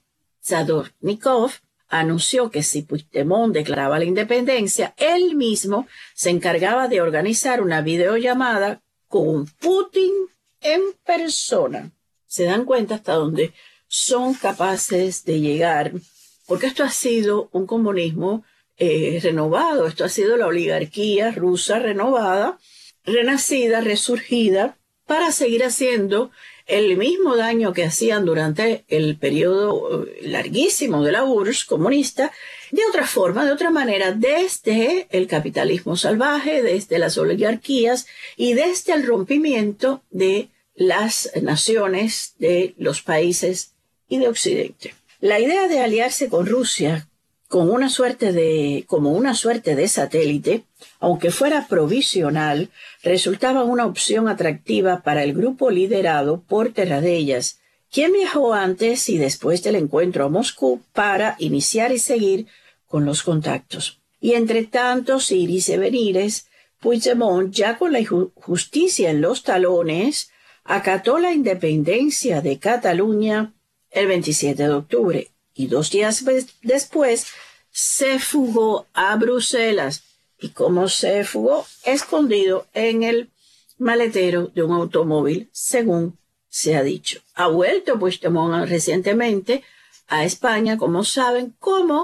Zadornikov anunció que si Puigdemont declaraba la independencia, él mismo se encargaba de organizar una videollamada con Putin en persona. Se dan cuenta hasta dónde son capaces de llegar, porque esto ha sido un comunismo renovado, esto ha sido la oligarquía rusa renovada, renacida, resurgida, para seguir haciendo el mismo daño que hacían durante el periodo larguísimo de la URSS comunista, de otra forma, de otra manera, desde el capitalismo salvaje, desde las oligarquías y desde el rompimiento de las naciones, de los países y de Occidente. La idea de aliarse con Rusia como una suerte de satélite, aunque fuera provisional, resultaba una opción atractiva para el grupo liderado por Terradellas, quien viajó antes y después del encuentro a Moscú para iniciar y seguir con los contactos. Y entre tantos iris y venires, Puigdemont, ya con la justicia en los talones, acató la independencia de Cataluña el 27 de octubre y 2 días después se fugó a Bruselas. ¿Y cómo se fugó? Escondido en el maletero de un automóvil, según se ha dicho. Ha vuelto Puigdemont recientemente a España, como saben,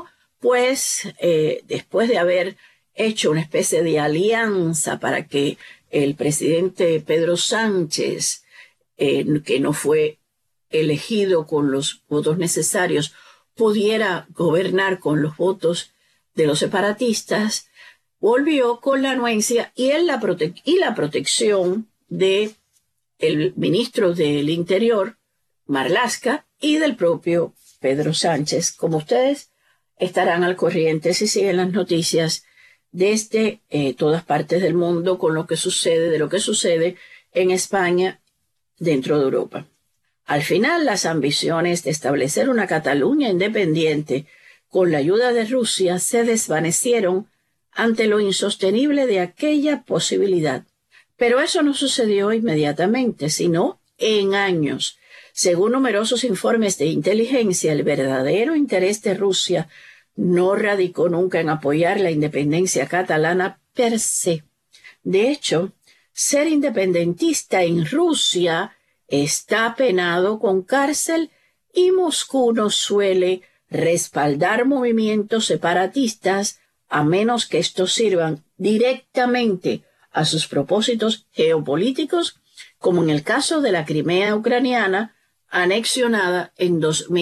después de haber hecho una especie de alianza para que el presidente Pedro Sánchez, que no fue elegido con los votos necesarios, pudiera gobernar con los votos de los separatistas, volvió con la anuencia y la protección del ministro del Interior, Marlaska, y del propio Pedro Sánchez. Como ustedes estarán al corriente si siguen las noticias desde todas partes del mundo de lo que sucede en España, dentro de Europa. Al final, las ambiciones de establecer una Cataluña independiente con la ayuda de Rusia se desvanecieron ante lo insostenible de aquella posibilidad. Pero eso no sucedió inmediatamente, sino en años. Según numerosos informes de inteligencia, el verdadero interés de Rusia no radicó nunca en apoyar la independencia catalana per se. De hecho, ser independentista en Rusia está penado con cárcel y Moscú no suele respaldar movimientos separatistas a menos que estos sirvan directamente a sus propósitos geopolíticos, como en el caso de la Crimea ucraniana anexionada en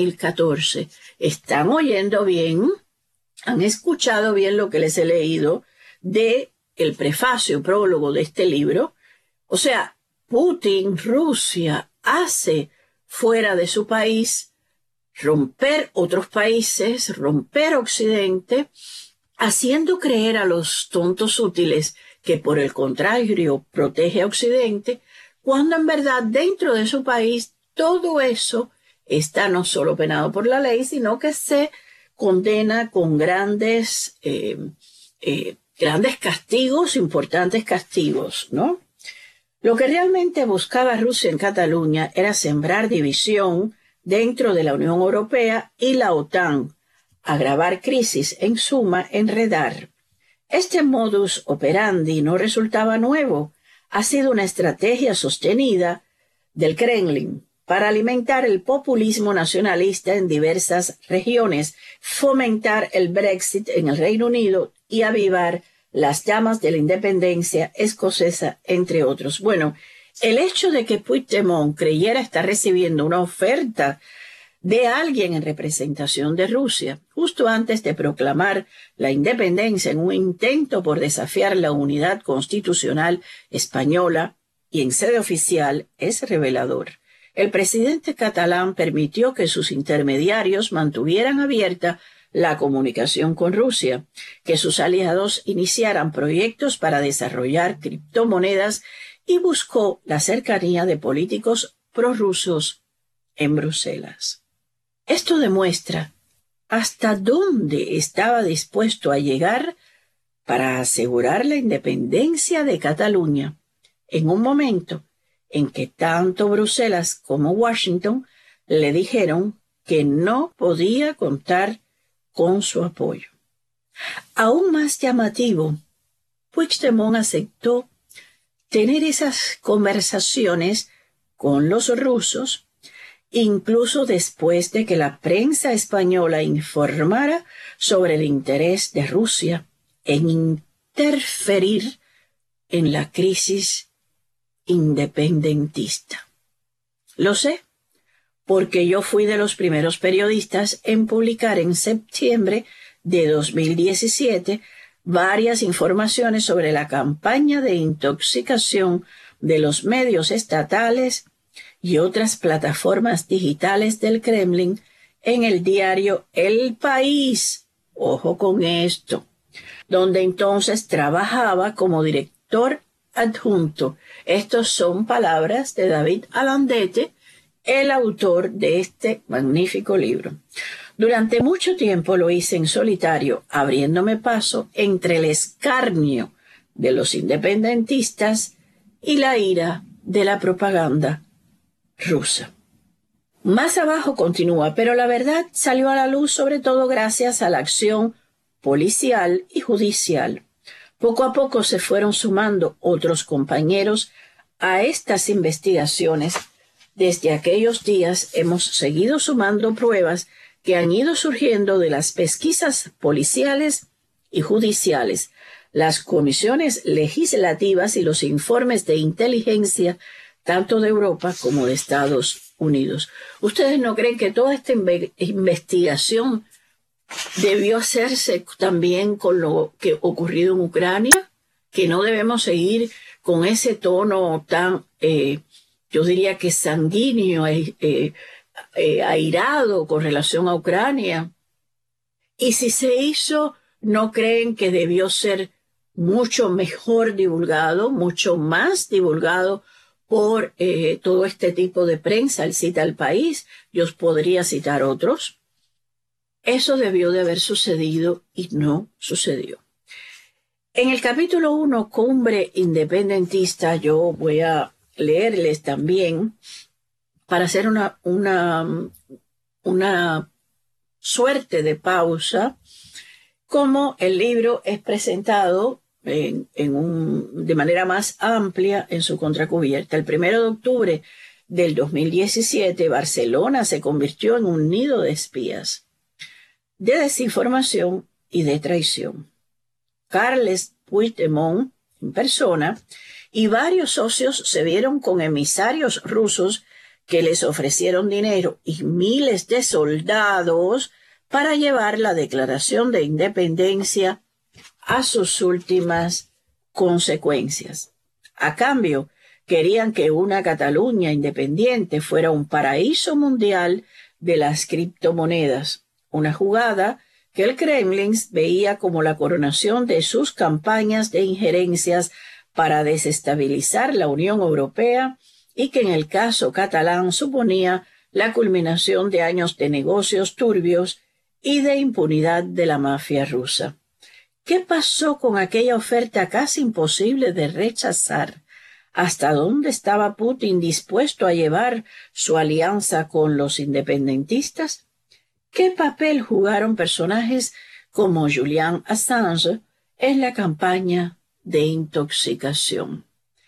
2014. ¿Están oyendo bien? ¿Han escuchado bien lo que les he leído de el prefacio, prólogo de este libro? O sea, Putin, Rusia, hace fuera de su país romper otros países, romper Occidente, haciendo creer a los tontos útiles que por el contrario protege a Occidente, cuando en verdad dentro de su país todo eso está no solo penado por la ley, sino que se condena con grandes castigos, importantes castigos, ¿no? Lo que realmente buscaba Rusia en Cataluña era sembrar división dentro de la Unión Europea y la OTAN, agravar crisis, en suma, enredar. Este modus operandi no resultaba nuevo, ha sido una estrategia sostenida del Kremlin para alimentar el populismo nacionalista en diversas regiones, fomentar el Brexit en el Reino Unido y avivar las llamas de la independencia escocesa, entre otros. Bueno, el hecho de que Puigdemont creyera estar recibiendo una oferta de alguien en representación de Rusia, justo antes de proclamar la independencia en un intento por desafiar la unidad constitucional española y en sede oficial, es revelador. El presidente catalán permitió que sus intermediarios mantuvieran abierta la comunicación con Rusia, que sus aliados iniciaran proyectos para desarrollar criptomonedas y buscó la cercanía de políticos prorrusos en Bruselas. Esto demuestra hasta dónde estaba dispuesto a llegar para asegurar la independencia de Cataluña, en un momento en que tanto Bruselas como Washington le dijeron que no podía contar con su apoyo. Aún más llamativo, Puigdemont aceptó tener esas conversaciones con los rusos, incluso después de que la prensa española informara sobre el interés de Rusia en interferir en la crisis independentista. Lo sé, porque yo fui de los primeros periodistas en publicar en septiembre de 2017 varias informaciones sobre la campaña de intoxicación de los medios estatales y otras plataformas digitales del Kremlin en el diario El País, ojo con esto, donde entonces trabajaba como director adjunto. Estas son palabras de David Alandete, el autor de este magnífico libro. Durante mucho tiempo lo hice en solitario, abriéndome paso entre el escarnio de los independentistas y la ira de la propaganda rusa. Más abajo continúa, pero la verdad salió a la luz sobre todo gracias a la acción policial y judicial. Poco a poco se fueron sumando otros compañeros a estas investigaciones. Desde aquellos días hemos seguido sumando pruebas que han ido surgiendo de las pesquisas policiales y judiciales, las comisiones legislativas y los informes de inteligencia tanto de Europa como de Estados Unidos. ¿Ustedes no creen que toda esta investigación debió hacerse también con lo que ocurrido en Ucrania? Que no debemos seguir con ese tono tan, yo diría que sanguíneo, airado con relación a Ucrania. Y si se hizo, ¿no creen que debió ser mucho mejor divulgado, mucho más divulgado por todo este tipo de prensa? Él cita El País, yo os podría citar otros. Eso debió de haber sucedido y no sucedió. En el capítulo 1, Cumbre Independentista, yo voy a leerles también para hacer una suerte de pausa, como el libro es presentado de manera más amplia en su contracubierta. El 1 de octubre del 2017, Barcelona se convirtió en un nido de espías, de desinformación y de traición. Carles Puigdemont, en persona, y varios socios se vieron con emisarios rusos que les ofrecieron dinero y miles de soldados para llevar la declaración de independencia a sus últimas consecuencias. A cambio, querían que una Cataluña independiente fuera un paraíso mundial de las criptomonedas, una jugada que el Kremlin veía como la coronación de sus campañas de injerencias para desestabilizar la Unión Europea y que en el caso catalán suponía la culminación de años de negocios turbios y de impunidad de la mafia rusa. ¿Qué pasó con aquella oferta casi imposible de rechazar? ¿Hasta dónde estaba Putin dispuesto a llevar su alianza con los independentistas? ¿Qué papel jugaron personajes como Julian Assange en la campaña de intoxicación?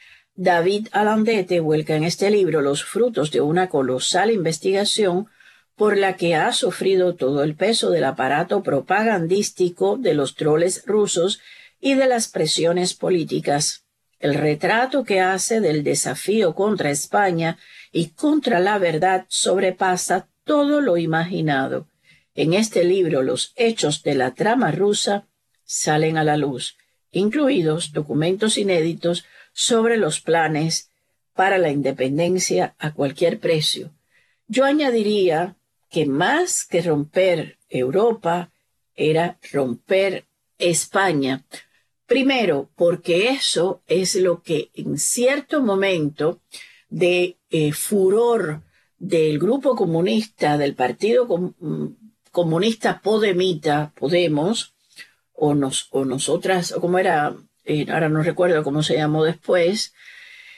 David Alandete vuelca en este libro los frutos de una colosal investigación por la que ha sufrido todo el peso del aparato propagandístico de los troles rusos y de las presiones políticas. El retrato que hace del desafío contra España y contra la verdad sobrepasa todo lo imaginado. En este libro los hechos de la trama rusa salen a la luz, incluidos documentos inéditos sobre los planes para la independencia a cualquier precio. Yo añadiría que más que romper Europa era romper España. Primero, porque eso es lo que en cierto momento de furor del grupo comunista, del Partido Comunista Podemos, o nosotras, o como era, ahora no recuerdo cómo se llamó después,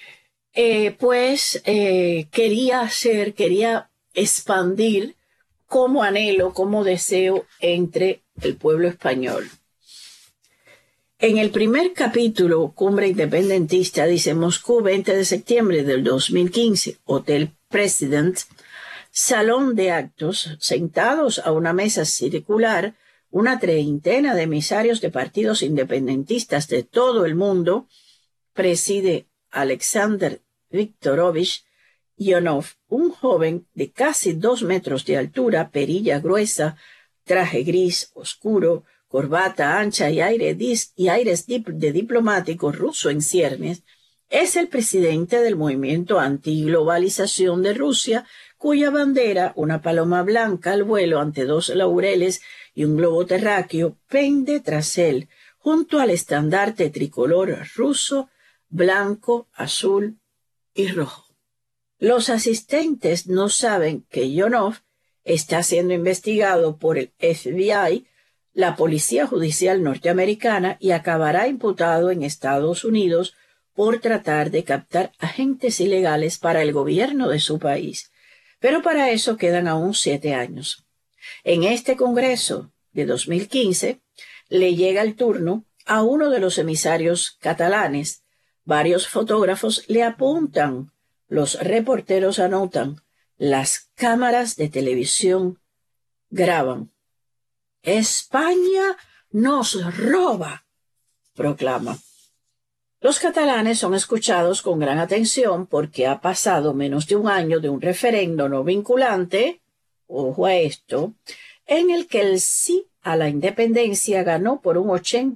quería expandir como anhelo, como deseo entre el pueblo español. En el primer capítulo, Cumbre Independentista, dice: Moscú, 20 de septiembre del 2015, Hotel President, salón de actos, sentados a una mesa circular, una treintena de emisarios de partidos independentistas de todo el mundo, preside Alexander Viktorovich Ionov, un joven de casi 2 metros de altura, perilla gruesa, traje gris oscuro, corbata ancha y aires de diplomático ruso en ciernes, es el presidente del movimiento antiglobalización de Rusia, cuya bandera, una paloma blanca al vuelo ante 2 laureles y un globo terráqueo, pende tras él, junto al estandarte tricolor ruso, blanco, azul y rojo. Los asistentes no saben que Ionov está siendo investigado por el FBI, la Policía Judicial norteamericana, y acabará imputado en Estados Unidos por tratar de captar agentes ilegales para el gobierno de su país. Pero para eso quedan aún 7 años. En este Congreso de 2015 le llega el turno a uno de los emisarios catalanes. Varios fotógrafos le apuntan. Los reporteros anotan, las cámaras de televisión graban. «España nos roba», proclama. Los catalanes son escuchados con gran atención porque ha pasado menos de un año de un referendo no vinculante, ojo a esto, en el que el sí a la independencia ganó por un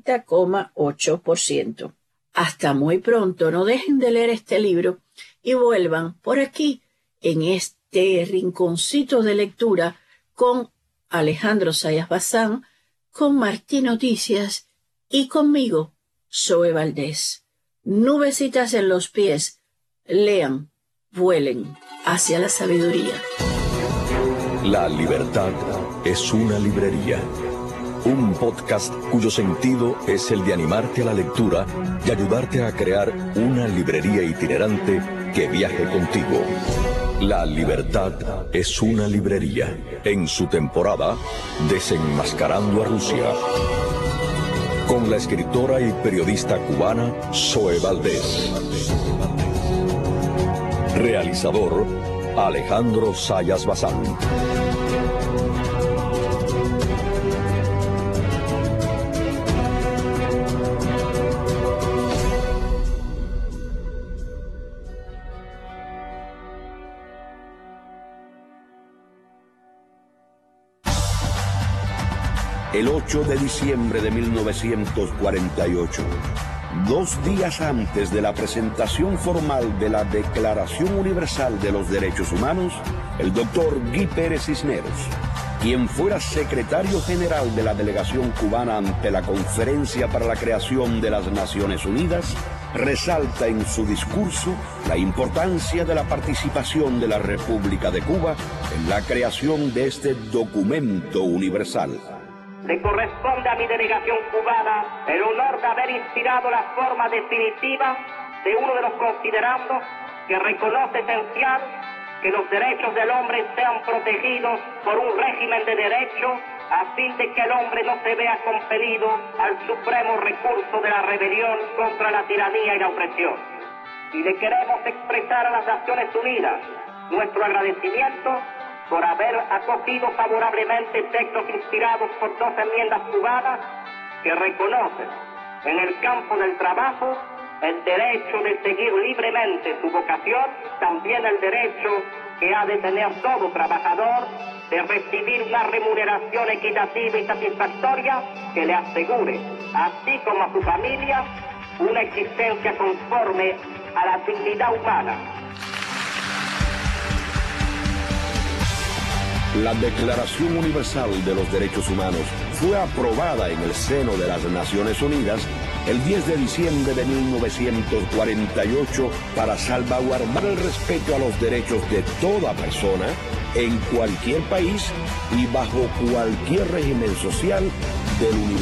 80,8%. Hasta muy pronto. No dejen de leer este libro y vuelvan por aquí, en este rinconcito de lectura, con Alejandro Zayas Bazán, con Martí Noticias y conmigo, Zoe Valdés. Nubecitas en los pies, lean, vuelen hacia la sabiduría. La libertad es una librería. Un podcast cuyo sentido es el de animarte a la lectura y ayudarte a crear una librería itinerante que viaje contigo. La libertad es una librería. En su temporada, Desenmascarando a Rusia. Con la escritora y periodista cubana Zoe Valdés. Realizador, Alejandro Zayas Bazán. El 8 de diciembre de 1948, 2 días antes de la presentación formal de la Declaración Universal de los Derechos Humanos, el doctor Guy Pérez Cisneros, quien fuera secretario general de la delegación cubana ante la Conferencia para la Creación de las Naciones Unidas, resalta en su discurso la importancia de la participación de la República de Cuba en la creación de este documento universal. Le corresponde a mi delegación cubana el honor de haber inspirado la forma definitiva de uno de los considerandos que reconoce esencial que los derechos del hombre sean protegidos por un régimen de derecho a fin de que el hombre no se vea compelido al supremo recurso de la rebelión contra la tiranía y la opresión. Y le queremos expresar a las Naciones Unidas nuestro agradecimiento por haber acogido favorablemente textos inspirados por 2 enmiendas cubanas que reconocen en el campo del trabajo el derecho de seguir libremente su vocación, también el derecho que ha de tener todo trabajador de recibir una remuneración equitativa y satisfactoria que le asegure, así como a su familia, una existencia conforme a la dignidad humana. La Declaración Universal de los Derechos Humanos fue aprobada en el seno de las Naciones Unidas el 10 de diciembre de 1948 para salvaguardar el respeto a los derechos de toda persona en cualquier país y bajo cualquier régimen social del universo.